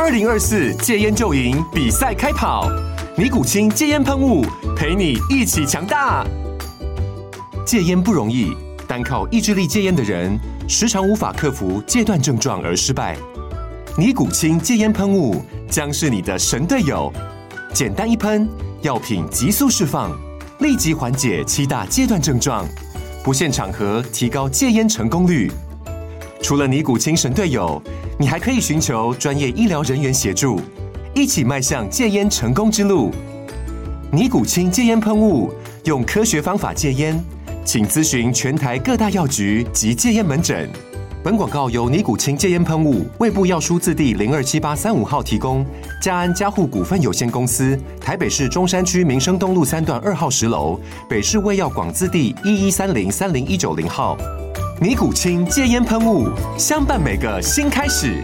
2024戒烟就赢比赛开跑，尼古清戒烟喷雾陪你一起强大。戒烟不容易，单靠意志力戒烟的人，时常无法克服戒断症状而失败。尼古清戒烟喷雾将是你的神队友，简单一喷，药品急速释放，立即缓解7大戒断症状，不限场合提高戒烟成功率。除了尼古清神队友，你还可以寻求专业医疗人员协助，一起迈向戒烟成功之路。尼古清戒烟喷雾，用科学方法戒烟，请咨询全台各大药局及戒烟门诊。本广告由尼古清戒烟喷雾、卫部药书字第027835号提供，嘉安嘉护股份有限公司，台北市中山区民生东路3段2号10楼，北市卫药广字第1130-30190号。尼古清戒烟喷雾，相伴每个新开始。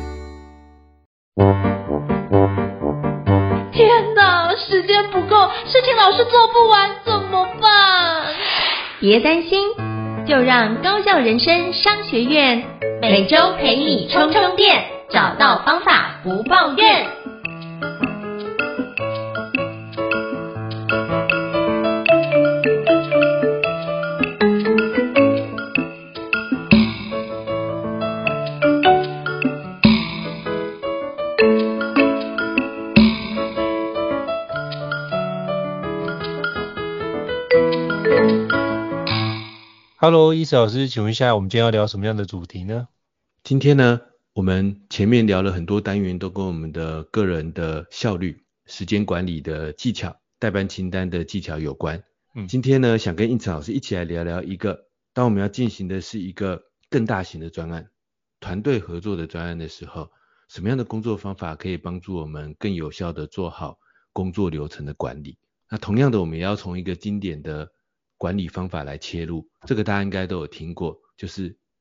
天哪，时间不够，事情老是做不完，怎么办？ 别担心，就让高效人生商学院每周陪你充充电，找到方法不抱怨。 Hello， 伊慈老师，请问一下，我们今天要聊什么样的主题呢？ 今天呢，我们前面聊了很多单元，都跟我们的个人的效率、时间管理的技巧、代办清单的技巧有关。今天呢，想跟应成老师一起来聊聊一个，当我们要进行的是一个更大型的专案、团队合作的专案的时候，什么样的工作方法可以帮助我们更有效的做好工作流程的管理？那同样的，我们也要从一个经典的管理方法来切入，这个大家应该都有听过，就是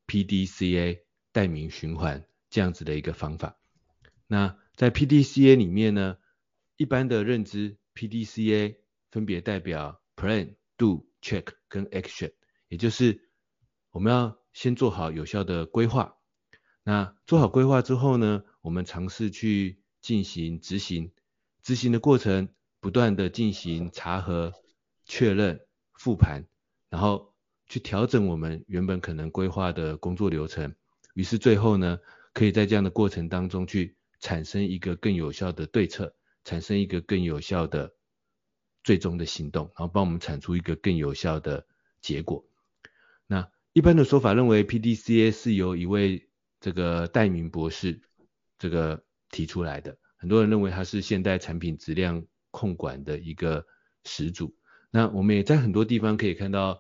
PDCA 代名循环这样子的一个方法。那在 PDCA 里面呢，一般的认知 PDCA 分别代表 Plan、Do、Check 跟 Action， 也就是我们要先做好有效的规划，那做好规划之后呢，我们尝试去进行执行的过程，不断的进行查核、确认、复盘，然后去调整我们原本可能规划的工作流程，于是最后呢，可以在这样的过程当中去产生一个更有效的对策，产生一个更有效的最终的行动，然后帮我们产出一个更有效的结果。那一般的说法认为 PDCA 是由一位这个戴明博士这个提出来的，很多人认为他是现代产品质量控管的一个始祖。那我们也在很多地方可以看到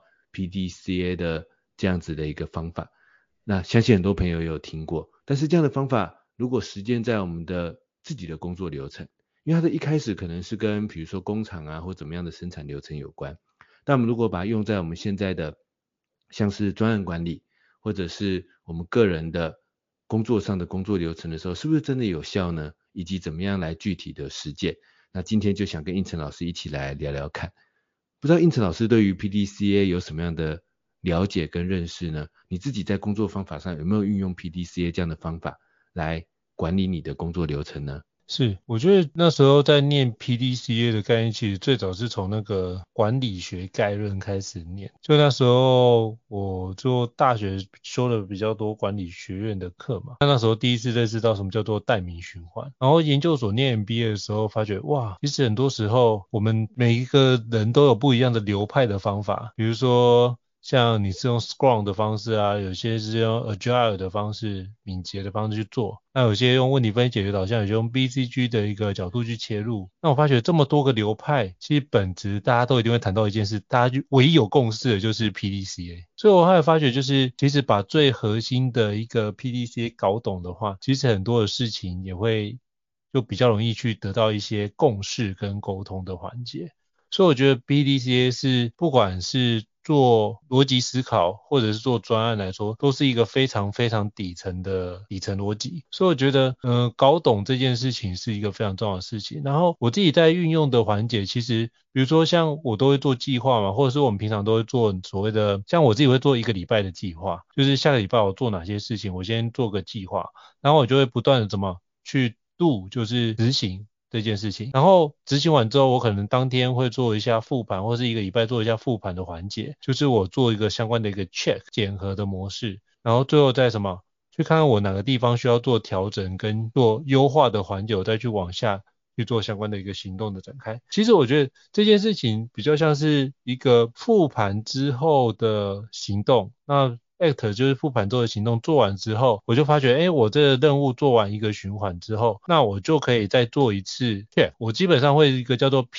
PDCA 的这样子的一个方法，那相信很多朋友也有听过，但是这样的方法如果实践在我们的自己的工作流程，因为它的一开始可能是跟比如说工厂啊或怎么样的生产流程有关，但我们如果把它用在我们现在的像是专案管理或者是我们个人的工作上的工作流程的时候，是不是真的有效呢？以及怎么样来具体的实践？那今天就想跟应成老师一起来聊聊看。不知道应成老师对于 PDCA 有什么样的了解跟认识呢？你自己在工作方法上有没有运用 PDCA 这样的方法来管理你的工作流程呢？ 是，我觉得那时候在念 PDCA 的概念，其实最早是从那个管理学概论开始念。就那时候我做大学修了比较多管理学院的课嘛，那时候第一次认识到什么叫做代名循环。然后研究所念 MBA 的时候发觉，哇，其实很多时候我们每一个人都有不一样的流派的方法，比如说像你是用 Scrum 的方式啊，有些是用 Agile 的方式、敏捷的方式去做，那有些用问题分析解决导向，有些用 BCG 的一个角度去切入。那我发觉这么多个流派，其实本质大家都一定会谈到一件事，大家唯一有共识的就是 PDCA。所以我后来发觉就是其实把最核心的一个 PDCA 搞懂的话，其实很多的事情也会就比较容易去得到一些共识跟沟通的环节。所以我觉得 PDCA 是不管是做逻辑思考或者是做专案来说，都是一个非常非常底层逻辑。所以我觉得搞懂这件事情是一个非常重要的事情。然后我自己在运用的环节，其实比如说像我都会做计划嘛，或者是我们平常都会做所谓的，像我自己会做1个礼拜的计划，就是下个礼拜我做哪些事情，我先做个计划，然后我就会不断的怎么去度就是执行这件事情，然后执行完之后，我可能当天会做一下复盘，或是一个礼拜做一下复盘的环节，就是我做一个相关的一个 check 检核的模式，然后最后再什么去看看我哪个地方需要做调整跟做优化的环节，我再去往下去做相关的一个行动的展开。其实我觉得这件事情比较像是一个复盘之后的行动，那act 就是复盘之后的行动做完之后，我就发觉我这个任务做完一个循环之后，那我就可以再做一次 check。 我基本上会一个叫做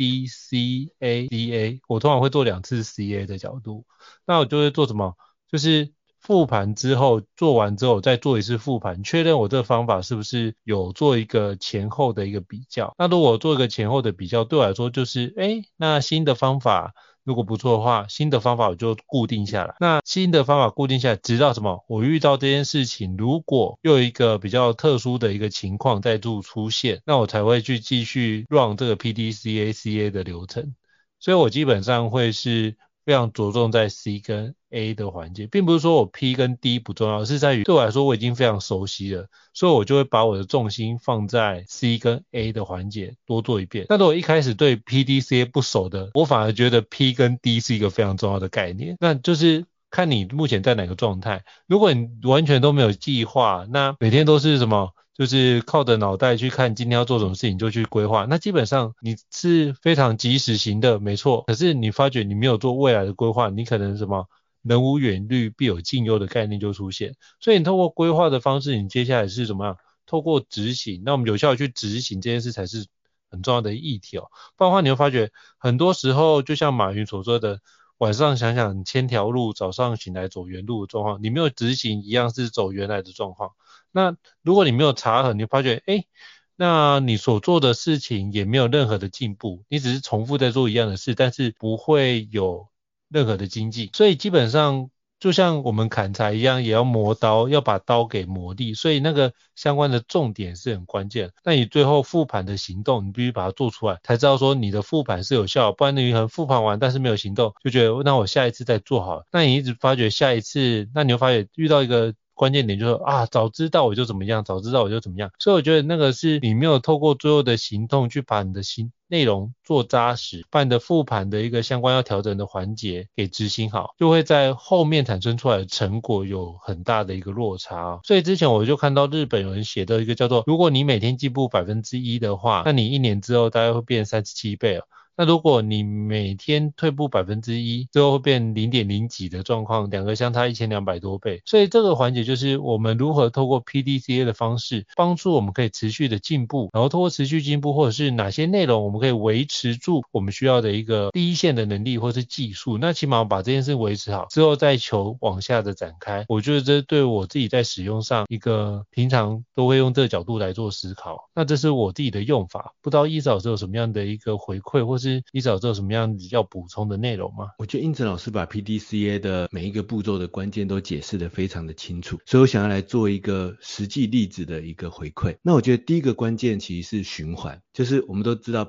PDCA， 我通常会做2次 CA 的角度，那我就会做什么，就是复盘之后做完之后再做一次复盘，确认我这个方法是不是有做一个前后的一个比较。那如果我做一个前后的比较，对我来说就是那新的方法如果不错的话，新的方法我就固定下来。那新的方法固定下来，直到什么？我遇到这件事情，如果又有一个比较特殊的一个情况再度出现，那我才会去继续 run 这个 PDCA 的流程。所以我基本上会是非常着重在 C 跟 A 的环节，并不是说我 P 跟 D 不重要，是在于对我来说我已经非常熟悉了，所以我就会把我的重心放在 C 跟 A 的环节多做一遍。那如果一开始对 PDCA 不熟的，我反而觉得 P 跟 D 是一个非常重要的概念，那就是看你目前在哪个状态。如果你完全都没有计划，那每天都是什么，就是靠着脑袋去看今天要做什么事情就去规划，那基本上你是非常及时行的，没错。可是你发觉你没有做未来的规划，你可能什么人无远虑必有近忧的概念就出现。所以你透过规划的方式，你接下来是怎么样透过执行，那我们有效的去执行这件事才是很重要的议题哦。不然的话你会发觉很多时候就像马云所说的，晚上想想千条路，早上醒来走原路的状况，你没有执行一样是走原来的状况。那如果你没有查核，你发觉那你所做的事情也没有任何的进步，你只是重复在做一样的事，但是不会有任何的精进。所以基本上就像我们砍柴一样，也要磨刀，要把刀给磨利，所以那个相关的重点是很关键。那你最后复盘的行动，你必须把它做出来，才知道说你的复盘是有效，不然你可能复盘完但是没有行动，就觉得那我下一次再做好了。那你一直发觉下一次，那你会发觉遇到一个关键点，就是早知道我就怎么样，早知道我就怎么样。所以我觉得那个是你没有透过最后的行动去把你的内容做扎实，把你的复盘的一个相关要调整的环节给执行好，就会在后面产生出来的成果有很大的一个落差。所以之前我就看到日本有人写的一个叫做，如果你每天进步 1% 的话，那你1年之后大概会变37倍了。那如果你每天退步 1%， 最后会变 0.0 几的状况，两个相差1200多倍。所以这个环节就是我们如何透过 PDCA 的方式帮助我们可以持续的进步，然后透过持续进步，或者是哪些内容我们可以维持住我们需要的一个第一线的能力或是技术，那起码把这件事维持好之后再求往下的展开。我觉得这对我自己在使用上一个平常都会用这个角度来做思考，那这是我自己的用法。不知道伊嫂有什么样的一个回馈，或是伊嫂有什么样子要补充的内容吗？ 我觉得英子老师把 PDCA 的每一个步骤的关键都解释得非常的清楚，所以我想要来做一个实际例子的一个回馈。那我觉得第一个关键其实是循环，就是我们都知道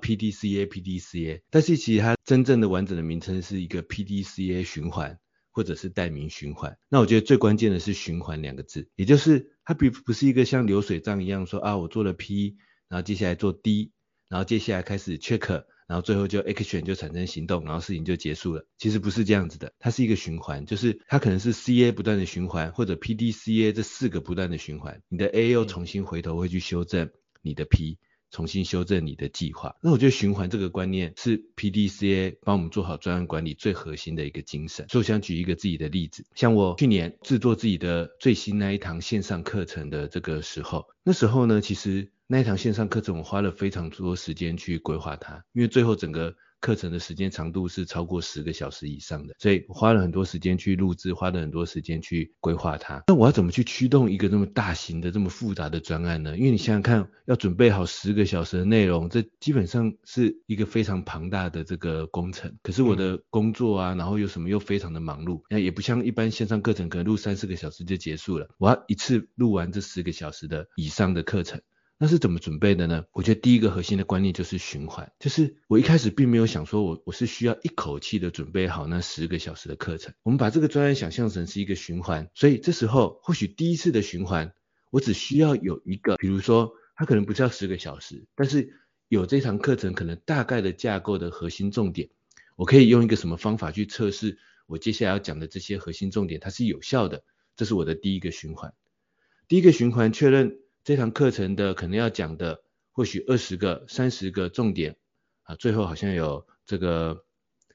PDCA， 但是其实它真正的完整的名称是一个 PDCA 循环，或者是代名循环。那我觉得最关键的是循环2个字，也就是它不是一个像流水账一样说我做了 P， 然后接下来做 D， 然后接下来开始 check，然后最后就 action 就产生行动，然后事情就结束了。其实不是这样子的，它是一个循环，就是它可能是 CA 不断的循环，或者 PDCA 这4个不断的循环，你的 A 又重新回头会去修正你的 P， 重新修正你的计划。那我觉得循环这个观念是 PDCA 帮我们做好专案管理最核心的一个精神。所以我想举一个自己的例子，像我去年制作自己的最新那一堂线上课程的这个时候，那时候呢其实那一堂线上课程我花了非常多时间去规划它，因为最后整个课程的时间长度是超过10个小时以上的，所以我花了很多时间去录制，花了很多时间去规划它。那我要怎么去驱动一个这么大型的这么复杂的专案呢？因为你想想看，要准备好10个小时的内容，这基本上是一个非常庞大的这个工程。可是我的工作然后又非常的忙碌，那也不像一般线上课程可能录3-4个小时就结束了，我要一次录完这10个小时的以上的课程。那是怎么准备的呢？我觉得第一个核心的观念就是循环，就是我一开始并没有想说我是需要一口气的准备好那10个小时的课程，我们把这个专案想象成是一个循环，所以这时候或许第一次的循环我只需要有一个，比如说它可能不是要10个小时，但是有这堂课程可能大概的架构的核心重点，我可以用一个什么方法去测试我接下来要讲的这些核心重点它是有效的，这是我的第一个循环。第一个循环确认这堂课程的可能要讲的或许20个、30个重点最后好像有这个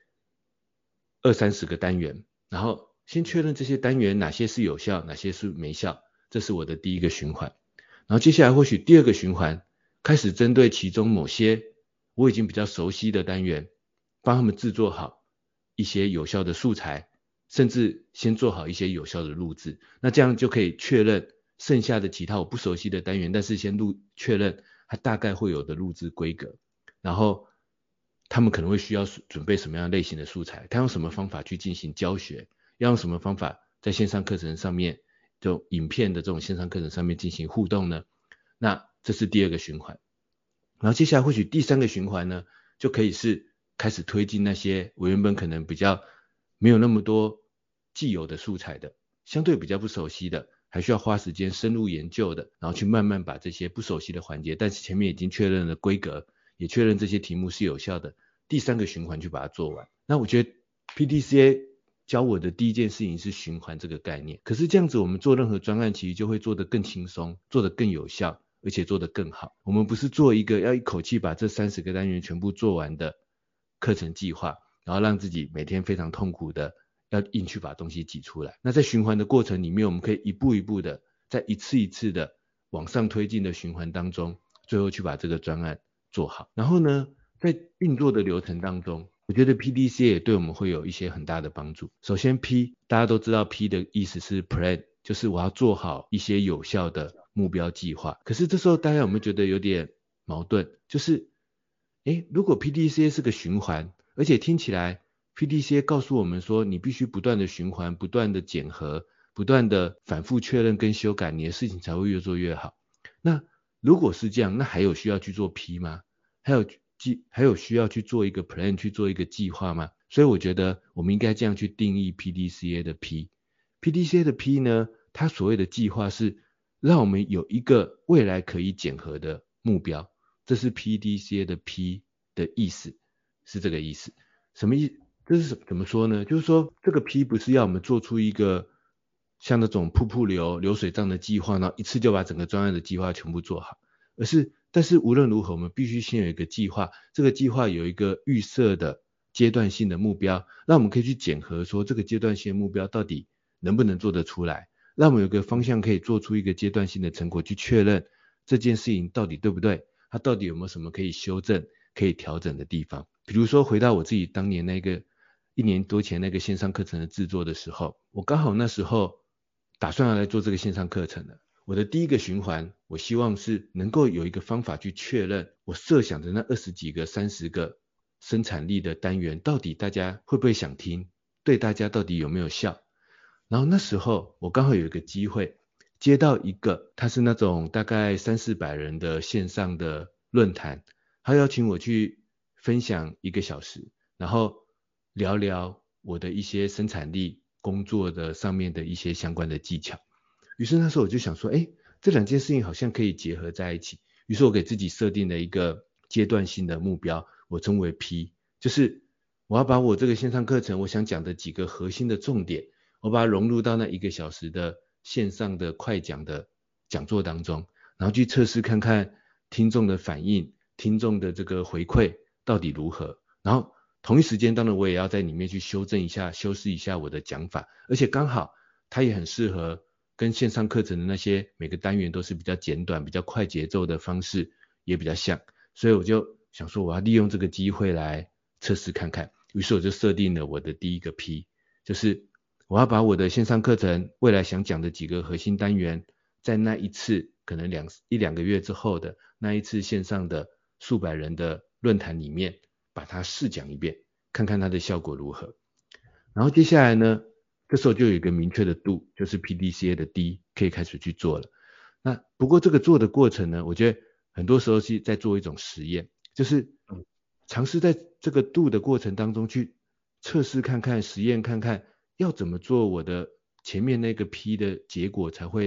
20-30个单元，然后先确认这些单元哪些是有效，哪些是没效，这是我的第一个循环。然后接下来或许第二个循环，开始针对其中某些我已经比较熟悉的单元，帮他们制作好一些有效的素材，甚至先做好一些有效的录制。那这样就可以确认剩下的其他我不熟悉的单元，但是先确认它大概会有的录制规格，然后他们可能会需要准备什么样类型的素材，他用什么方法去进行教学，要用什么方法在线上课程上面，就影片的这种线上课程上面进行互动呢？那这是第二个循环。然后接下来或许第三个循环呢，就可以是开始推进那些我原本可能比较没有那么多既有的素材的，相对比较不熟悉的，还需要花时间深入研究的，然后去慢慢把这些不熟悉的环节，但是前面已经确认了规格，也确认这些题目是有效的，第三个循环去把它做完。那我觉得 PDCA 教我的第一件事情是循环这个概念，可是这样子我们做任何专案其实就会做得更轻松，做得更有效，而且做得更好。我们不是做一个要一口气把这30个单元全部做完的课程计划，然后让自己每天非常痛苦的要硬去把东西挤出来。那在循环的过程里面，我们可以一步一步的在一次一次的往上推进的循环当中，最后去把这个专案做好。然后呢，在运作的流程当中，我觉得 PDCA 也对我们会有一些很大的帮助。首先 P 大家都知道 P 的意思是 Plan， 就是我要做好一些有效的目标计划。可是这时候大家有没有觉得有点矛盾？就是如果 PDCA 是个循环，而且听起来 PDCA 告诉我们说你必须不断的循环，不断的检核，不断的反复确认跟修改，你的事情才会越做越好。那如果是这样，那还有需要去做 P 吗？还有需要去做一个 plan， 去做一个计划吗？所以我觉得我们应该这样去定义 PDCA 的 P。PDCA 的 P 呢，它所谓的计划是让我们有一个未来可以检核的目标，这是 PDCA 的 P 的意思，是这个意思。什么意思？这是怎么说呢？就是说这个 P 不是要我们做出一个像那种瀑布流水账的计划，然后一次就把整个专案的计划全部做好，但是无论如何我们必须先有一个计划，这个计划有一个预设的阶段性的目标，让我们可以去检核说这个阶段性的目标到底能不能做得出来，让我们有个方向可以做出一个阶段性的成果，去确认这件事情到底对不对，它到底有没有什么可以修正可以调整的地方。比如说回到我自己当年那个1年多前那个线上课程的制作的时候，我刚好那时候打算要来做这个线上课程了。我的第一个循环，我希望是能够有一个方法去确认我设想的那20几个、30个生产力的单元，到底大家会不会想听，对大家到底有没有效。然后那时候我刚好有一个机会接到一个，他是那种大概300-400人的线上的论坛，他邀请我去分享1个小时，然后聊聊我的一些生产力工作的上面的一些相关的技巧。于是那时候我就想说，这两件事情好像可以结合在一起。于是我给自己设定了一个阶段性的目标，我称为 P， 就是我要把我这个线上课程我想讲的几个核心的重点，我把它融入到那1个小时的线上的快讲的讲座当中，然后去测试看看听众的反应，听众的这个回馈到底如何。然后同一时间当然我也要在里面去修正一下，修饰一下我的讲法，而且刚好它也很适合跟线上课程的那些每个单元都是比较简短比较快节奏的方式也比较像，所以我就想说我要利用这个机会来测试看看。于是我就设定了我的第一个 P， 就是我要把我的线上课程未来想讲的几个核心单元，在那一次可能1-2个月之后的那一次线上的数百人的论坛里面把它试讲一遍，看看它的效果如何。然后接下来呢，这时候就有一个明确的度，就是 PDCA 的 D 可以开始去做了。那不过这个做的过程呢，我觉得很多时候是在做一种实验，就是尝试在这个度的过程当中去测试看看，实验看看要怎么做我的前面那个 P 的结果才会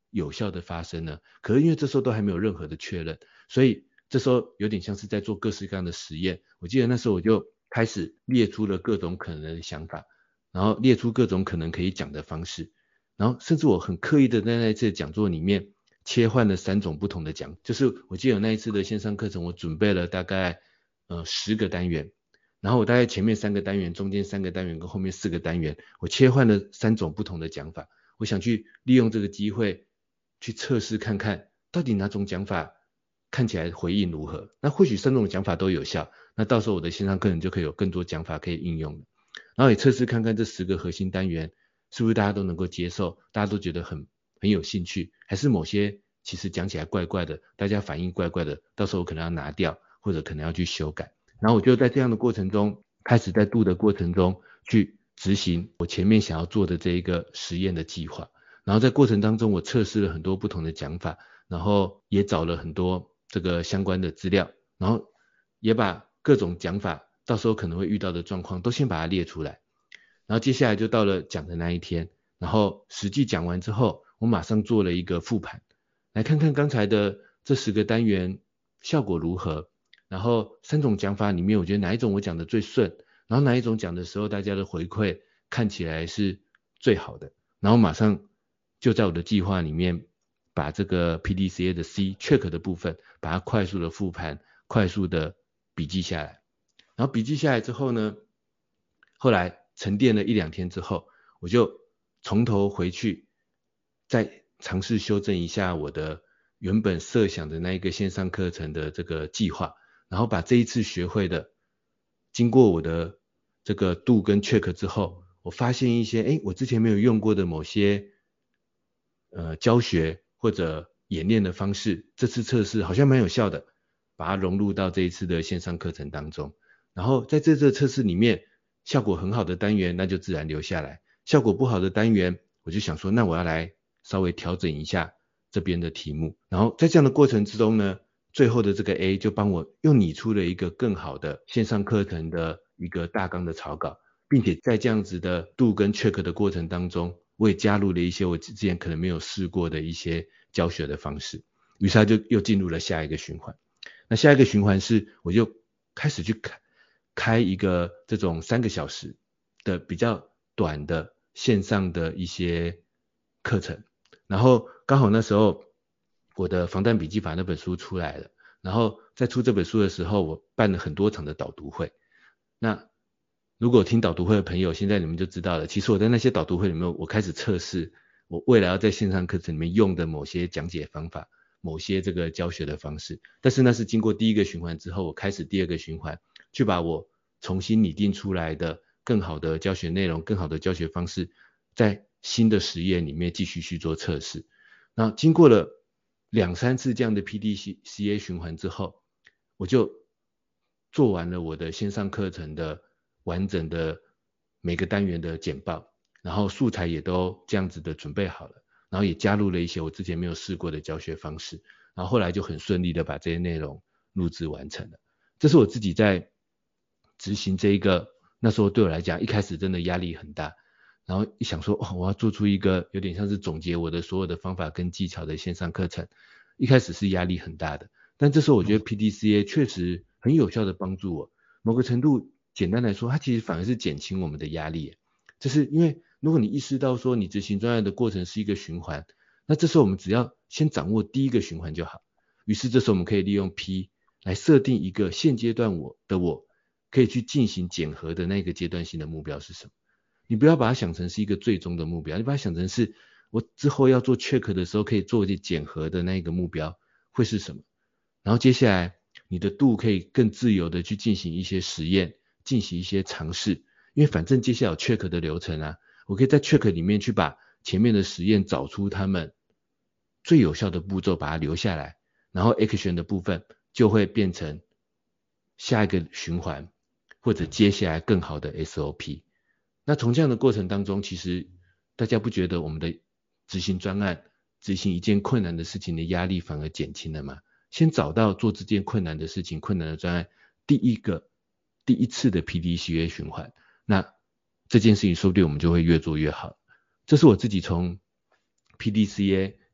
有效的发生呢？可是因为这时候都还没有任何的确认，所以这时候有点像是在做各式各样的实验。我记得那时候我就开始列出了各种可能的想法，然后列出各种可能可以讲的方式，然后甚至我很刻意的在那一次讲座里面切换了3种不同的讲，就是我记得那一次的线上课程我准备了大概10个单元，然后我大概前面3个单元，中间3个单元跟后面4个单元，我切换了3种不同的讲法。我想去利用这个机会去测试看看到底哪种讲法看起来回应如何。那或许3种讲法都有效，那到时候我的线上课程就可以有更多讲法可以应用了。然后也测试看看这10个核心单元是不是大家都能够接受，大家都觉得很有兴趣，还是某些其实讲起来怪怪的，大家反应怪怪的，到时候可能要拿掉或者可能要去修改。然后我就在这样的过程中开始在度的过程中去执行我前面想要做的这一个实验的计划。然后在过程当中我测试了很多不同的讲法，然后也找了很多这个相关的资料，然后也把各种讲法到时候可能会遇到的状况都先把它列出来。然后接下来就到了讲的那一天，然后实际讲完之后我马上做了一个复盘，来看看刚才的这10个单元效果如何，然后3种讲法里面我觉得哪一种我讲的最顺，然后哪一种讲的时候大家的回馈看起来是最好的，然后马上就在我的计划里面把这个 PDCA 的 C check 的部分把它快速的复盘，快速的笔记下来。然后笔记下来之后呢，后来沉淀了1-2天之后，我就从头回去再尝试修正一下我的原本设想的那一个线上课程的这个计划，然后把这一次学会的经过我的这个do跟 check 之后，我发现一些我之前没有用过的某些教学或者演练的方式，这次测试好像蛮有效的，把它融入到这一次的线上课程当中。然后在这次测试里面效果很好的单元那就自然留下来，效果不好的单元我就想说那我要来稍微调整一下这边的题目。然后在这样的过程之中呢，最后的这个 A 就帮我又拟出了一个更好的线上课程的一个大纲的草稿，并且在这样子的do跟 check 的过程当中，我也加入了一些我之前可能没有试过的一些教学的方式，于是它就又进入了下一个循环。那下一个循环是我就开始去开一个这种3个小时的比较短的线上的一些课程，然后刚好那时候我的防弹笔记法那本书出来了，然后在出这本书的时候我办了很多场的导读会。那如果听导读会的朋友现在你们就知道了，其实我在那些导读会里面我开始测试我未来要在线上课程里面用的某些讲解方法，某些这个教学的方式，但是那是经过第1个循环之后，我开始第2个循环去把我重新拟定出来的更好的教学内容，更好的教学方式在新的实验里面继续去做测试。那经过了2-3次这样的 PDCA 循环之后，我就做完了我的线上课程的完整的每个单元的简报，然后素材也都这样子的准备好了，然后也加入了一些我之前没有试过的教学方式，然后后来就很顺利的把这些内容录制完成了。这是我自己在执行这一个，那时候对我来讲一开始真的压力很大，然后一想说我要做出一个有点像是总结我的所有的方法跟技巧的线上课程，一开始是压力很大的，但这时候我觉得 PDCA 确实很有效的帮助我，某个程度简单来说它其实反而是减轻我们的压力，就是因为如果你意识到说你执行专案的过程是一个循环，那这时候我们只要先掌握第1个循环就好，于是这时候我们可以利用 P 来设定一个现阶段我可以去进行检核的那个阶段性的目标是什么。你不要把它想成是一个最终的目标，你把它想成是我之后要做 check 的时候可以做一些检核的那个目标会是什么。然后接下来你的do可以更自由的去进行一些实验，进行一些尝试，因为反正接下来有 check 的流程啊，我可以在 check 里面去把前面的实验找出他们最有效的步骤把它留下来，然后 action 的部分就会变成下一个循环或者接下来更好的 SOP。 那从这样的过程当中，其实大家不觉得我们的执行专案执行一件困难的事情的压力反而减轻了吗？先找到做这件困难的事情，困难的专案第一次的 PDCA 循环，那这件事情说不定我们就会越做越好。这是我自己从 PDCA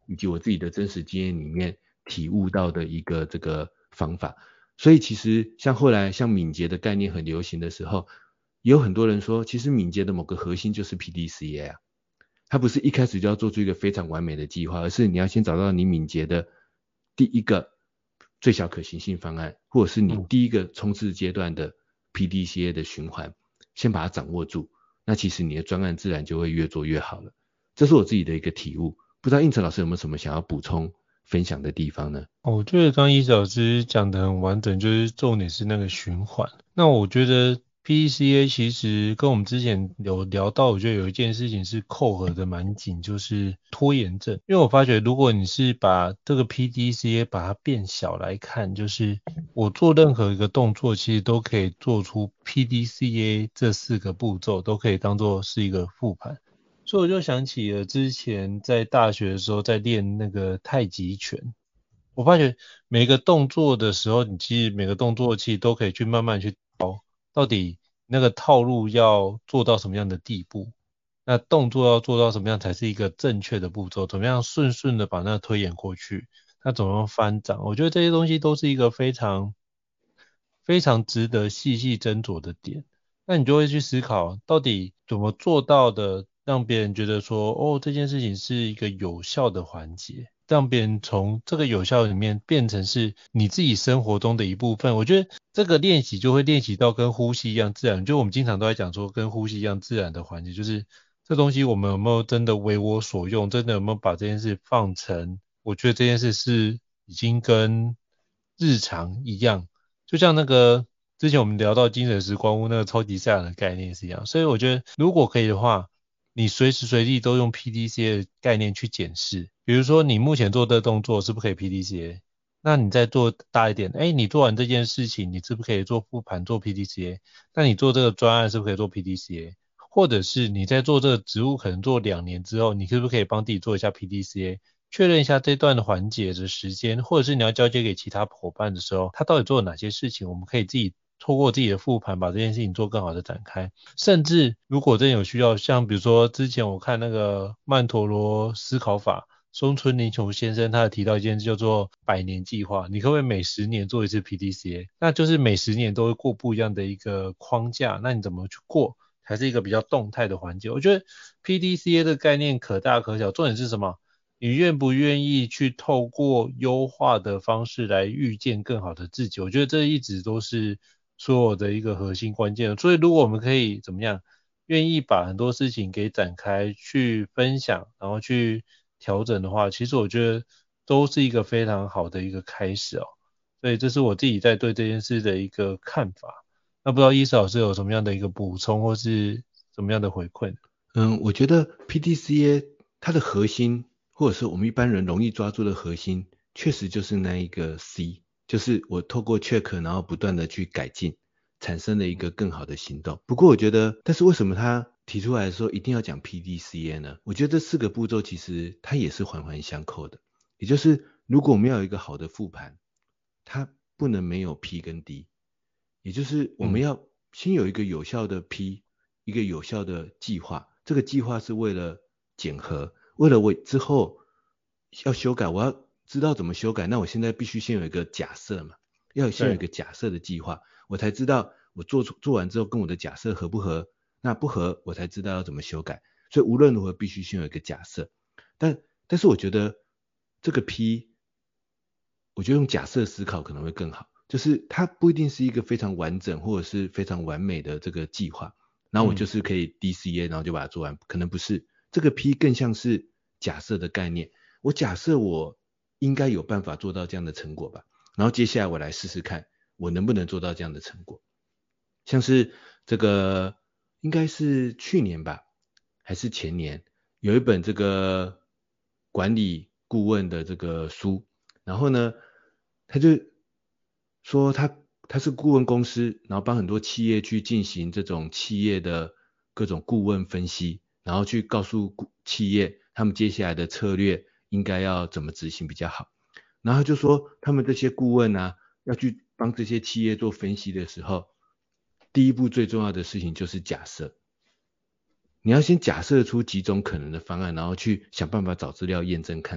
以及我自己的真实经验里面体悟到的一个这个方法。所以其实像后来像敏捷的概念很流行的时候，也有很多人说，其实敏捷的某个核心就是 PDCA 啊，它不是一开始就要做出一个非常完美的计划，而是你要先找到你敏捷的第一个最小可行性方案，或者是你第一个冲刺阶段的 PDCA 的循环，先把它掌握住，那其实你的专案自然就会越做越好了。这是我自己的一个体悟，不知道应成老师有没有什么想要补充分享的地方呢？ 我觉得刚刚一老师讲的很完整，就是重点是那个循环。那我觉得 PDCA 其实跟我们之前有聊到，我觉得有一件事情是扣合的蛮紧，就是拖延症。因为我发觉如果你是把这个 PDCA 把它变小来看，就是我做任何一个动作其实都可以做出 PDCA 这4个步骤，都可以当做是一个复盘。所以我就想起了之前在大学的时候在练那个太极拳，我发觉每个动作的时候，你其实每个动作其实都可以去慢慢去调，到底那个套路要做到什么样的地步，那动作要做到什么样才是一个正确的步骤，怎么样顺的把那个推演过去，那怎么样翻掌，我觉得这些东西都是一个非常值得细细斟酌的点。那你就会去思考到底怎么做到的让别人觉得说，这件事情是一个有效的环节，让别人从这个有效里面变成是你自己生活中的一部分。我觉得这个练习就会练习到跟呼吸一样自然，就我们经常都在讲说跟呼吸一样自然的环节，就是这东西我们有没有真的为我所用，真的有没有把这件事放成我觉得这件事是已经跟日常一样，就像那个之前我们聊到精神时光屋那个超级赛亚人的概念是一样。所以我觉得如果可以的话，你随时随地都用 PDCA 的概念去检视，比如说你目前做的动作是不是可以 PDCA， 那你再做大一点，你做完这件事情你是不是可以做复盘做 PDCA， 那你做这个专案是不是可以做 PDCA， 或者是你在做这个职务可能做2年之后，你是不是可以帮自己做一下 PDCA， 确认一下这段环节的时间，或者是你要交接给其他伙伴的时候，他到底做了哪些事情，我们可以自己透过自己的复盘把这件事情做更好的展开。甚至如果真有需要，像比如说之前我看那个曼陀罗思考法，松村林雄先生他有提到一件事叫做100年计划，你可不可以每10年做一次 PDCA， 那就是每10年都会过不一样的一个框架，那你怎么去过才是一个比较动态的环节。我觉得 PDCA 的概念可大可小，重点是什么？你愿不愿意去透过优化的方式来遇见更好的自己，我觉得这一直都是所有的一个核心关键。所以如果我们可以怎么样，愿意把很多事情给展开去分享，然后去调整的话，其实我觉得都是一个非常好的一个开始哦。所以这是我自己在对这件事的一个看法。那不知道伊斯老师有什么样的一个补充或是什么样的回馈呢？ 我觉得 PDCA 它的核心，或者是我们一般人容易抓住的核心，确实就是那一个 C， 就是我透过 check 然后不断的去改进，产生了一个更好的行动。不过我觉得，但是为什么他提出来说一定要讲 PDCA 呢？我觉得这4个步骤其实它也是环环相扣的，也就是如果我们要有一个好的复盘，它不能没有 P 跟 D， 也就是我们要先有一个有效的 P， 一个有效的计划，这个计划是为了检核，为了我之后要修改，我要知道怎么修改，那我现在必须先有一个假设嘛，要先有一个假设的计划，我才知道我做完之后跟我的假设合不合，那不合我才知道要怎么修改。所以无论如何必须先有一个假设，但是我觉得这个 P， 我觉得用假设思考可能会更好，就是它不一定是一个非常完整或者是非常完美的这个计划，然后我就是可以 DCA 然后就把它做完，可能不是。这个 P 更像是假设的概念，我假设我应该有办法做到这样的成果吧，然后接下来我来试试看我能不能做到这样的成果。像是这个应该是去年吧还是前年，有一本这个管理顾问的这个书，然后呢他就说他是顾问公司，然后帮很多企业去进行这种企业的各种顾问分析，然后去告诉企业他们接下来的策略应该要怎么执行比较好。然后就说他们这些顾问啊要去帮这些企业做分析的时候，第一步最重要的事情就是假设。你要先假设出几种可能的方案，然后去想办法找资料验证看看，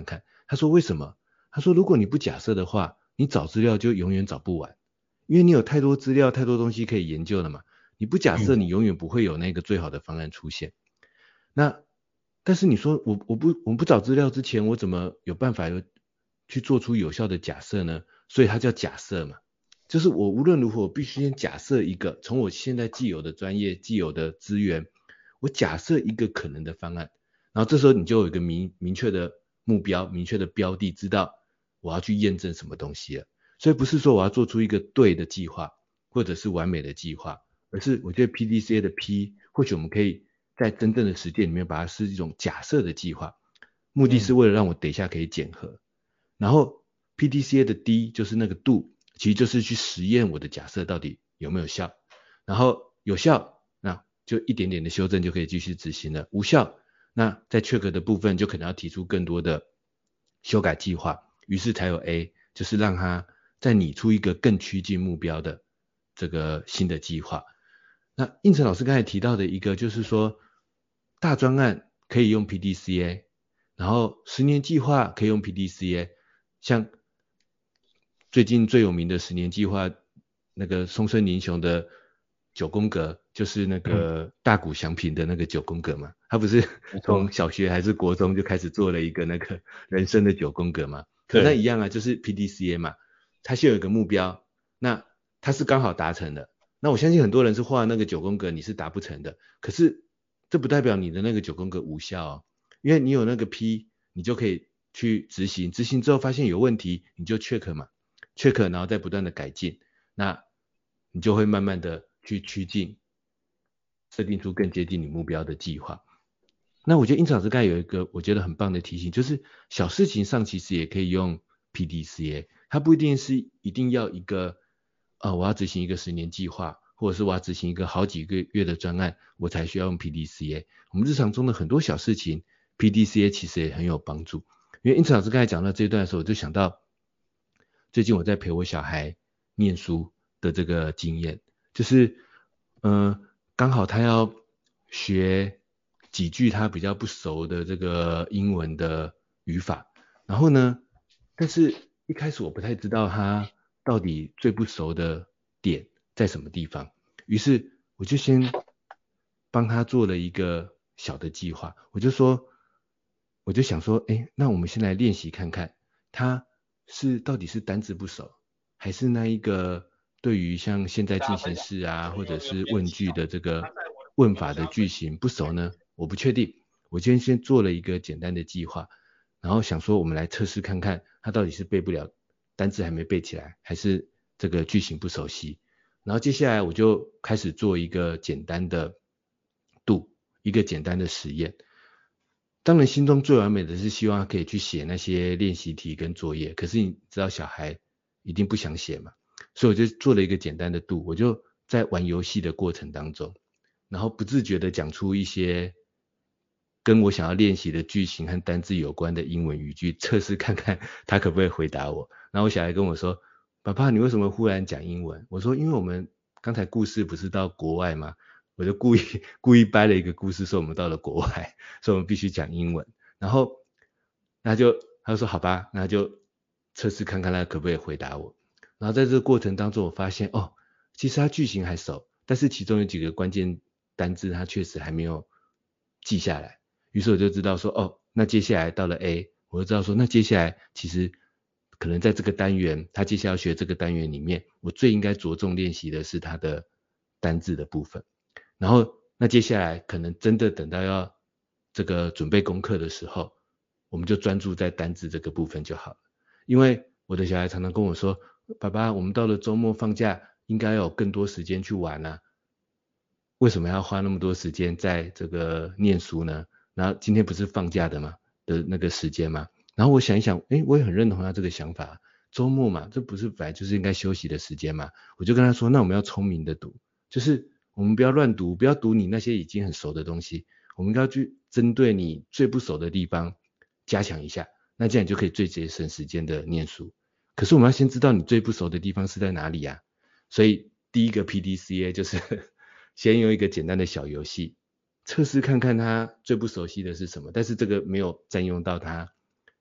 他说为什么？他说如果你不假设的话，你找资料就永远找不完，因为你有太多资料太多东西可以研究了嘛，你不假设你永远不会有那个最好的方案出现。那但是你说我不找资料之前，我怎么有办法去做出有效的假设呢？所以它叫假设嘛，就是我无论如何我必须先假设一个，从我现在既有的专业既有的资源，我假设一个可能的方案，然后这时候你就有一个明确的目标，明确的标的，知道我要去验证什么东西了。所以不是说我要做出一个对的计划或者是完美的计划，而是我觉得 PDCA 的 P 或许我们可以在真正的实践里面把它是一种假设的计划，目的是为了让我等一下可以检核。然后 PDCA 的 D 就是那个 Do， 其实就是去实验我的假设到底有没有效，然后有效那就一点点的修正就可以继续执行了，无效那在 check 的部分就可能要提出更多的修改计划，于是才有 A， 就是让它再拟出一个更趋近目标的这个新的计划。那应成老师刚才提到的一个就是说大专案可以用 PDCA， 然后10年计划可以用 PDCA， 像最近最有名的10年计划那个松森林雄的9宫格，就是那个大谷翔平的那个9宫格嘛，他不是从小学还是国中就开始做了一个那个人生的9宫格嘛，可那一样啊，就是 PDCA 嘛，他先有一个目标，那他是刚好达成的，那我相信很多人是画那个9宫格你是达不成的，可是这不代表你的那个9宫格无效哦，因为你有那个 P 你就可以去执行，执行之后发现有问题你就 check 嘛，check 然后再不断的改进，那你就会慢慢的去趋近设定出更接近你目标的计划。那我觉得应成老师刚才有一个我觉得很棒的提醒，就是小事情上其实也可以用 PDCA， 它不一定要一个我要执行一个10年计划，或者是我要执行一个好几个月的专案我才需要用 PDCA， 我们日常中的很多小事情 PDCA 其实也很有帮助。因为应成老师刚才讲到这一段的时候，我就想到最近我在陪我小孩念书的这个经验，就是刚好他要学几句他比较不熟的这个英文的语法，然后呢，但是一开始我不太知道他到底最不熟的点在什么地方，于是我就先帮他做了一个小的计划，我就想说，那我们先来练习看看，他到底是单字不熟，还是那一个对于像现在进行式啊，或者是问句的这个问法的句型不熟呢？我不确定。我今天先做了一个简单的计划，然后想说我们来测试看看，他到底是背不了，单字还没背起来，还是这个句型不熟悉。然后接下来我就开始做一个简单的一个简单的实验。当然心中最完美的是希望他可以去写那些练习题跟作业，可是你知道小孩一定不想写嘛，所以我就做了一个简单的我就在玩游戏的过程当中，然后不自觉的讲出一些跟我想要练习的句型和单字有关的英文语句，测试看看他可不可以回答我。然后我小孩跟我说，爸爸你为什么忽然讲英文？我说因为我们刚才故事不是到国外吗？我就故意掰了一个故事说我们到了国外，所以我们必须讲英文。然后他就说好吧，那就测试看看他可不可以回答我。然后在这个过程当中我发现其实他句型还熟，但是其中有几个关键单字他确实还没有记下来。于是我就知道说那接下来到了 A， 我就知道说那接下来其实可能在这个单元，他接下来要学这个单元里面，我最应该着重练习的是他的单字的部分。然后那接下来可能真的等到要这个准备功课的时候，我们就专注在单字这个部分就好了。因为我的小孩常常跟我说，爸爸我们到了周末放假应该有更多时间去玩啊，为什么要花那么多时间在这个念书呢？然后今天不是放假的那个时间吗？然后我想一想，我也很认同他这个想法，周末嘛，这不是本来就是应该休息的时间嘛。我就跟他说，那我们要聪明的读，就是我们不要乱读，不要读你那些已经很熟的东西，我们应该去针对你最不熟的地方加强一下，那这样你就可以最节省时间的念书。可是我们要先知道你最不熟的地方是在哪里啊，所以第一个 PDCA 就是先用一个简单的小游戏测试看看他最不熟悉的是什么，但是这个没有占用到他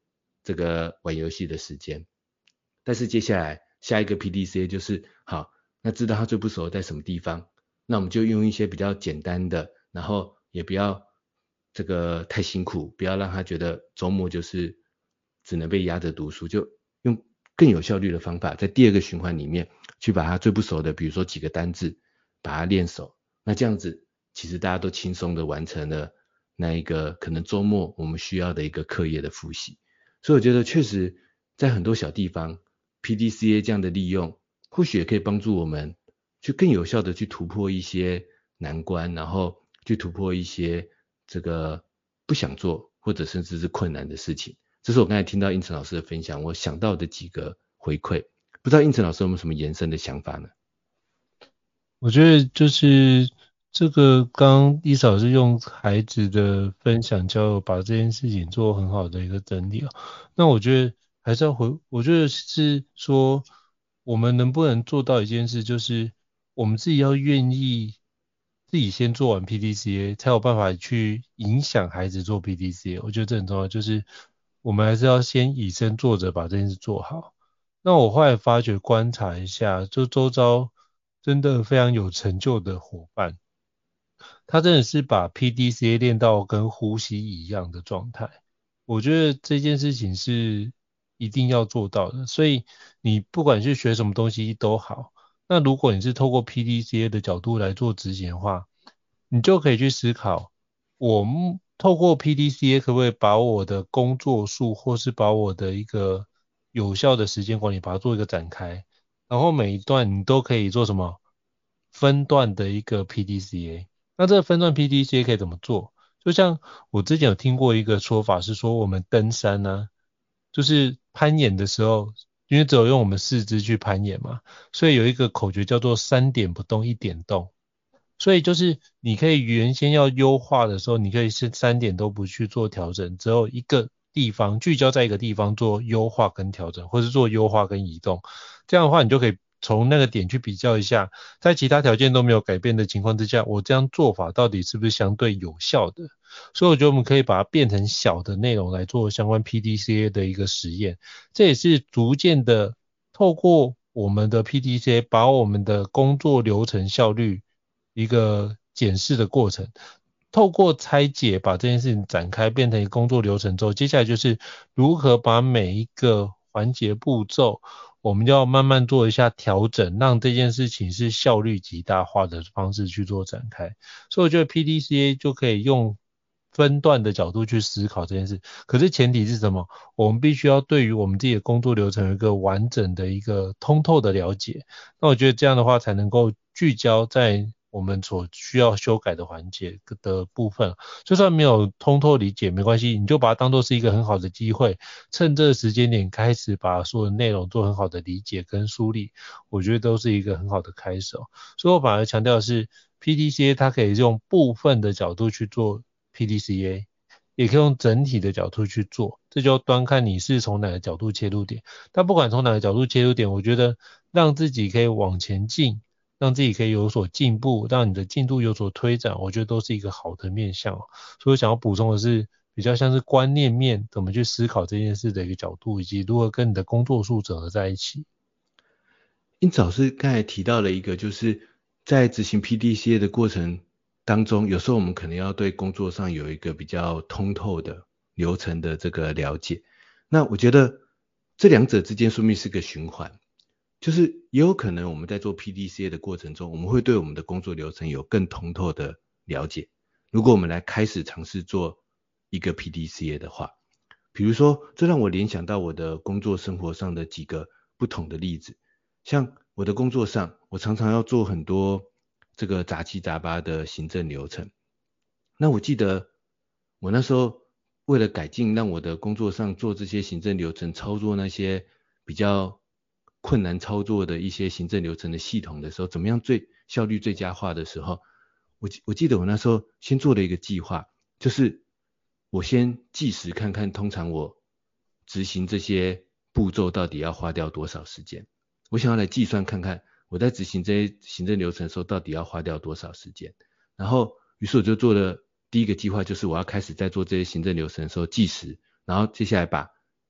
这个玩游戏的时间。但是接下来下一个 PDCA 就是好，那知道他最不熟在什么地方，那我们就用一些比较简单的，然后也不要这个太辛苦，不要让他觉得周末就是只能被压着读书，就用更有效率的方法，在第二个循环里面去把他最不熟的，比如说几个单字，把它练熟。那这样子其实大家都轻松的完成了那一个可能周末我们需要的一个课业的复习。所以我觉得确实在很多小地方 PDCA 这样的利用，或许也可以帮助我们去更有效的去突破一些难关，然后去突破一些这个不想做或者甚至是困难的事情。这是我刚才听到应成老师的分享，我想到的几个回馈，不知道应成老师有没有什么延伸的想法呢？ 我觉得就是这个刚刚伊嫂是用孩子的分享教我把这件事情做很好的一个整理。那我觉得还是要我觉得是说我们能不能做到一件事，就是我们自己要愿意自己先做完 PDCA 才有办法去影响孩子做 PDCA。我觉得这很重要，就是我们还是要先以身作则把这件事做好。那我后来发觉观察一下，就周遭真的非常有成就的伙伴，他真的是把 PDCA 练到跟呼吸一样的状态。我觉得这件事情是一定要做到的，所以你不管是学什么东西都好，那如果你是透过 PDCA 的角度来做执行的话，你就可以去思考，我透过 PDCA 可不可以把我的工作数或是把我的一个有效的时间管理把它做一个展开，然后每一段你都可以做什么分段的一个 PDCA。 那这个分段 PDCA 可以怎么做？就像我之前有听过一个说法是说，我们登山呢，就是攀岩的时候，因为只有用我们四肢去攀岩嘛，所以有一个口诀叫做3点不动1点动。所以就是你可以原先要优化的时候，你可以是3点都不去做调整，只有一个地方聚焦在一个地方做优化跟调整，或是做优化跟移动。这样的话你就可以从那个点去比较一下，在其他条件都没有改变的情况之下，我这样做法到底是不是相对有效的。所以我觉得我们可以把它变成小的内容来做相关 PDCA 的一个实验，这也是逐渐的透过我们的 PDCA 把我们的工作流程效率一个检视的过程，透过拆解把这件事情展开变成一个工作流程之后，接下来就是如何把每一个环节步骤我们要慢慢做一下调整，让这件事情是效率极大化的方式去做展开。所以我觉得 PDCA 就可以用分段的角度去思考这件事，可是前提是什么？我们必须要对于我们自己的工作流程有一个完整的一个通透的了解，那我觉得这样的话才能够聚焦在我们所需要修改的环节的部分。就算没有通透理解没关系，你就把它当作是一个很好的机会，趁这个时间点开始把所有的内容做很好的理解跟梳理，我觉得都是一个很好的开手。所以我反而强调的是 PDCA 它可以用部分的角度去做 PDCA， 也可以用整体的角度去做，这就端看你是从哪个角度切入点。但不管从哪个角度切入点，我觉得让自己可以往前进，让自己可以有所进步，让你的进度有所推展，我觉得都是一个好的面向。所以我想要补充的是比较像是观念面怎么去思考这件事的一个角度，以及如何跟你的工作数整合在一起。 因此老师刚才提到了一个，就是在执行 PDCA 的过程当中，有时候我们可能要对工作上有一个比较通透的流程的这个了解。那我觉得这两者之间说明是个循环，就是也有可能我们在做 PDCA 的过程中，我们会对我们的工作流程有更通透的了解。如果我们来开始尝试做一个 PDCA 的话，比如说这让我联想到我的工作生活上的几个不同的例子。像我的工作上，我常常要做很多这个杂七杂八的行政流程。那我记得我那时候为了改进，让我的工作上做这些行政流程，操作那些比较困难操作的一些行政流程的系统的时候，怎么样效率最佳化的时候，我记得我那时候先做了一个计划，就是我先计时看看通常我执行这些步骤到底要花掉多少时间。我想要来计算看看我在执行这些行政流程的时候到底要花掉多少时间。然后于是我就做了第一个计划，就是我要开始在做这些行政流程的时候计时，然后接下来把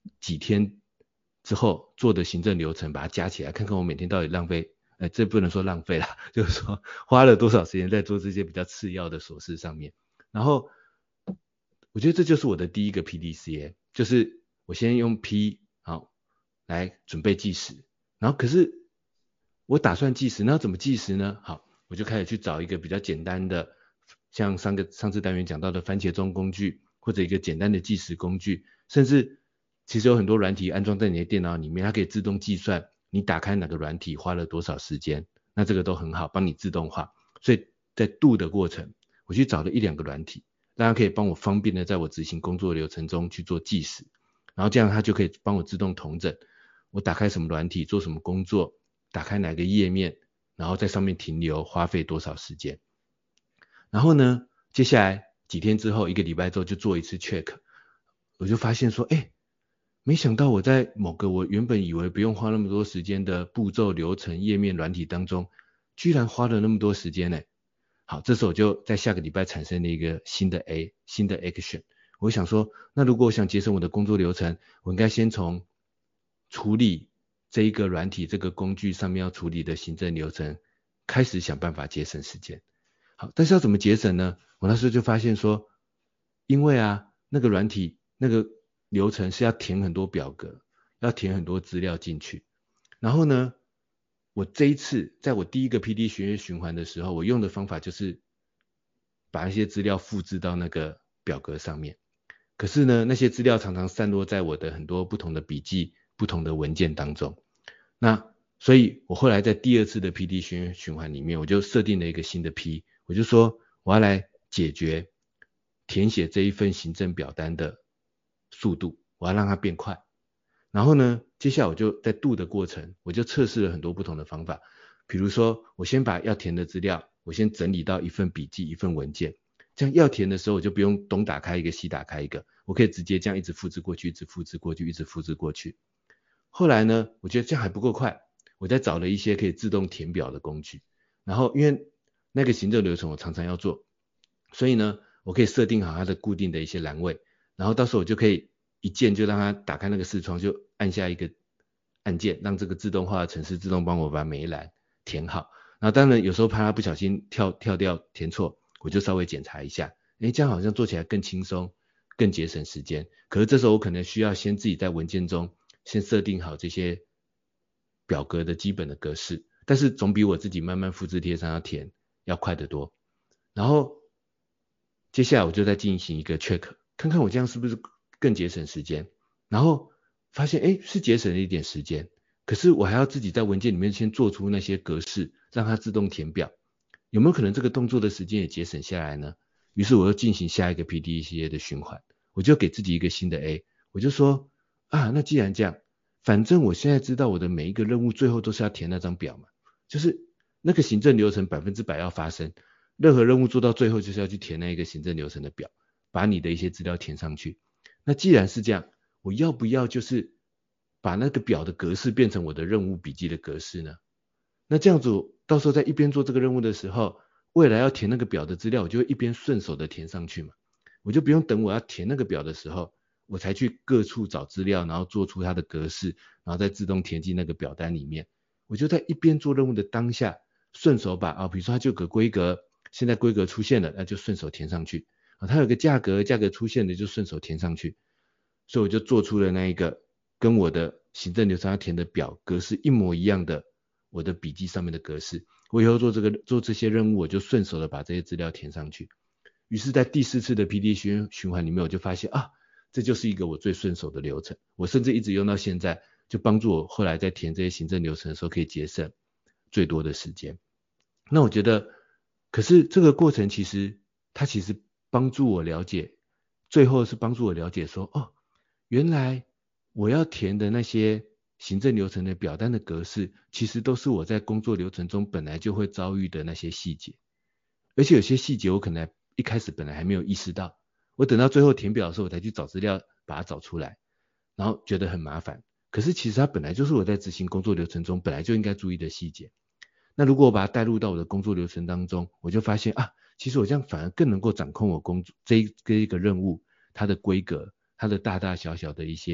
几天之后做的行政流程把它加起来，看看我每天到底浪费，这不能说浪费啦，就是说花了多少时间在做这些比较次要的琐事上面。然后我觉得这就是我的第一个 PDCA， 就是我先用 P 好来准备计时，然后可是我打算计时，那要怎么计时呢？好，我就开始去找一个比较简单的，像上次单元讲到的番茄钟工具，或者一个简单的计时工具，甚至其实有很多软体安装在你的电脑里面，它可以自动计算你打开哪个软体花了多少时间，那这个都很好，帮你自动化。所以在 do 的过程，我去找了1-2个软体，让它可以帮我方便的在我执行工作流程中去做计时，然后这样它就可以帮我自动统整我打开什么软体做什么工作，打开哪个页面，然后在上面停留花费多少时间。然后呢，接下来几天之后，1个礼拜之后就做一次 check， 我就发现说没想到我在某个我原本以为不用花那么多时间的步骤流程页面软体当中，居然花了那么多时间呢。好，这时候我就在下个礼拜产生了一个新的 action。我想说，那如果我想节省我的工作流程，我应该先从处理这一个软体这个工具上面要处理的行政流程开始想办法节省时间。好，但是要怎么节省呢？我那时候就发现说，因为那个软体那个流程是要填很多表格，要填很多资料进去。然后呢，我这一次在我第一个 PD 学院循环的时候，我用的方法就是把一些资料复制到那个表格上面。可是呢，那些资料常常散落在我的很多不同的笔记、不同的文件当中。那所以我后来在第2次的 PD 学院循环里面，我就设定了一个新的 P， 我就说我要来解决填写这一份行政表单的速度，我要让它变快。然后呢，接下来我就在 do 的过程，我就测试了很多不同的方法。比如说，我先把要填的资料，我先整理到一份笔记、一份文件，这样要填的时候我就不用东打开一个西打开一个，我可以直接这样一直复制过去，一直复制过去，一直复制过去。后来呢，我觉得这样还不够快，我再找了一些可以自动填表的工具。然后因为那个行政流程我常常要做，所以呢，我可以设定好它的固定的一些栏位，然后到时候我就可以一键就让它打开那个视窗，就按下一个按键，让这个自动化的程式自动帮我把每一栏填好。然后当然有时候怕它不小心跳掉填错，我就稍微检查一下，这样好像做起来更轻松，更节省时间。可是这时候我可能需要先自己在文件中先设定好这些表格的基本的格式，但是总比我自己慢慢复制贴上要填要快得多。然后接下来我就再进行一个 check， 看看我这样是不是更节省时间。然后发现是节省了一点时间，可是我还要自己在文件里面先做出那些格式，让它自动填表。有没有可能这个动作的时间也节省下来呢？于是我又进行下一个 PDCA 的循环，我就给自己一个新的 A， 我就说那既然这样，反正我现在知道我的每一个任务最后都是要填那张表嘛，就是那个行政流程100%要发生，任何任务做到最后就是要去填那一个行政流程的表，把你的一些资料填上去。那既然是这样，我要不要就是把那个表的格式变成我的任务笔记的格式呢？那这样子到时候在一边做这个任务的时候，未来要填那个表的资料，我就会一边顺手的填上去嘛，我就不用等我要填那个表的时候，我才去各处找资料，然后做出它的格式，然后再自动填进那个表单里面。我就在一边做任务的当下，顺手把比如说它就有个规格，现在规格出现了，那就顺手填上去。它有个价格出现了就顺手填上去。所以我就做出了那一个跟我的行政流程要填的表格式一模一样的我的笔记上面的格式。我以后做这些任务，我就顺手的把这些资料填上去。于是在第4次的 PD 循环里面，我就发现这就是一个我最顺手的流程，我甚至一直用到现在，就帮助我后来在填这些行政流程的时候可以节省最多的时间。那我觉得可是这个过程它其实帮助我了解，最后是帮助我了解说原来我要填的那些行政流程的表单的格式，其实都是我在工作流程中本来就会遭遇的那些细节，而且有些细节我可能一开始本来还没有意识到，我等到最后填表的时候我才去找资料把它找出来，然后觉得很麻烦。可是其实它本来就是我在执行工作流程中本来就应该注意的细节。那如果我把它带入到我的工作流程当中，我就发现其实我这样反而更能够掌控我工作这一个任务它的规格，它的大大小小的一些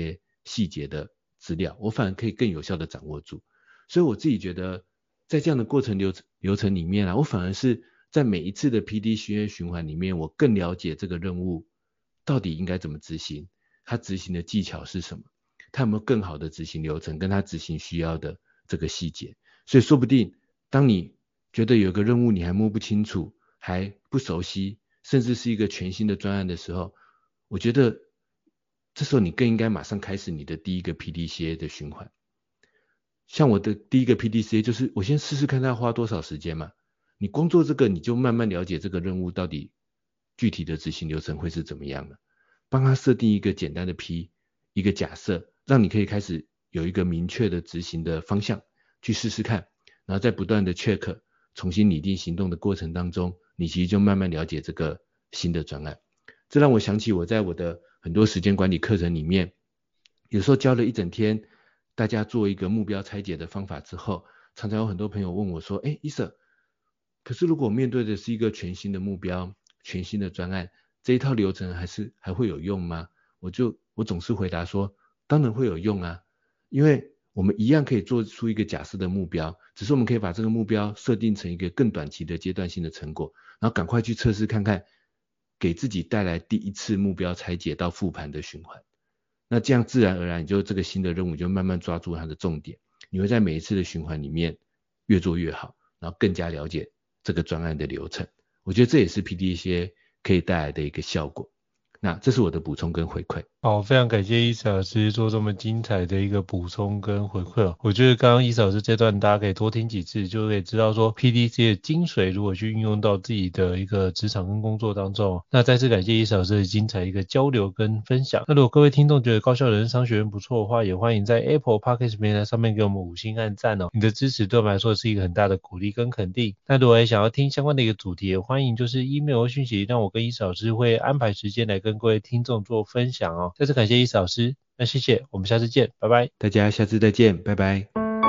细节的资料，我反而可以更有效的掌握住。所以我自己觉得在这样的过程流程里面我反而是在每一次的 PDCA 循环里面，我更了解这个任务到底应该怎么执行，它执行的技巧是什么，它有没有更好的执行流程，跟它执行需要的这个细节。所以说不定当你觉得有个任务你还摸不清楚，还不熟悉，甚至是一个全新的专案的时候，我觉得这时候你更应该马上开始你的第一个 PDCA 的循环。像我的第一个 PDCA 就是我先试试看它花多少时间嘛，你光做这个你就慢慢了解这个任务到底具体的执行流程会是怎么样的，帮他设定一个简单的 P， 一个假设，让你可以开始有一个明确的执行的方向去试试看，然后在不断的 check 重新拟定行动的过程当中，你其实就慢慢了解这个新的专案。这让我想起我在我的很多时间管理课程里面，有时候教了一整天大家做一个目标拆解的方法之后，常常有很多朋友问我说Isa， 可是如果面对的是一个全新的目标，全新的专案，这一套流程还会有用吗？我总是回答说当然会有用啊，因为我们一样可以做出一个假设的目标，只是我们可以把这个目标设定成一个更短期的阶段性的成果，然后赶快去测试看看，给自己带来第一次目标拆解到复盘的循环。那这样自然而然你就这个新的任务就慢慢抓住它的重点，你会在每一次的循环里面越做越好，然后更加了解这个专案的流程。我觉得这也是 PDCA 可以带来的一个效果。那这是我的补充跟回馈。 好，非常感谢Isa老师做这么精彩的一个补充跟回馈我觉得刚刚Isa老师这段大家可以多听几次，就可以知道说 PDCA 的精髓如何去运用到自己的一个职场跟工作当中。那再次感谢Isa老师的精彩一个交流跟分享。那如果各位听众觉得高效人生商学院不错的话，也欢迎在 Apple Podcast 平台上面给我们5星按赞你的支持对我们来说是一个很大的鼓励跟肯定。那如果也想要听相关的一个主题，也欢迎就是 email 或讯息，让我跟Isa老师会安排时间来跟各位听众做分享再次感谢Isa老师，那谢谢，我们下次见，拜拜。 大家下次再见，拜拜。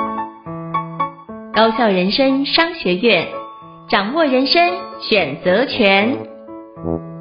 高效人生商学院，掌握人生选择权。